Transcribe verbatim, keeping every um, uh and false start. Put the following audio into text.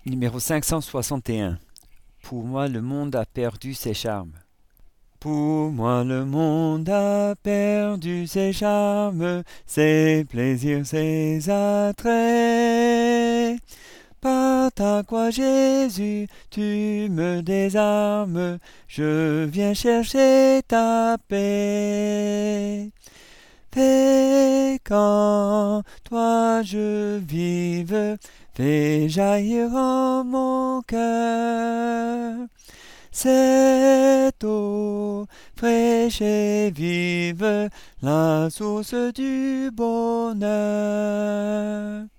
Numéro cinq cent soixante et un. Pour moi, le monde a perdu ses charmes. Pour moi, le monde a perdu ses charmes, ses plaisirs, ses attraits. Par ta croix, Jésus, tu me désarmes, je viens chercher ta paix. Fais qu'en toi je vive, fais jaillir en mon cœur cette eau fraîche et vive, la source du bonheur.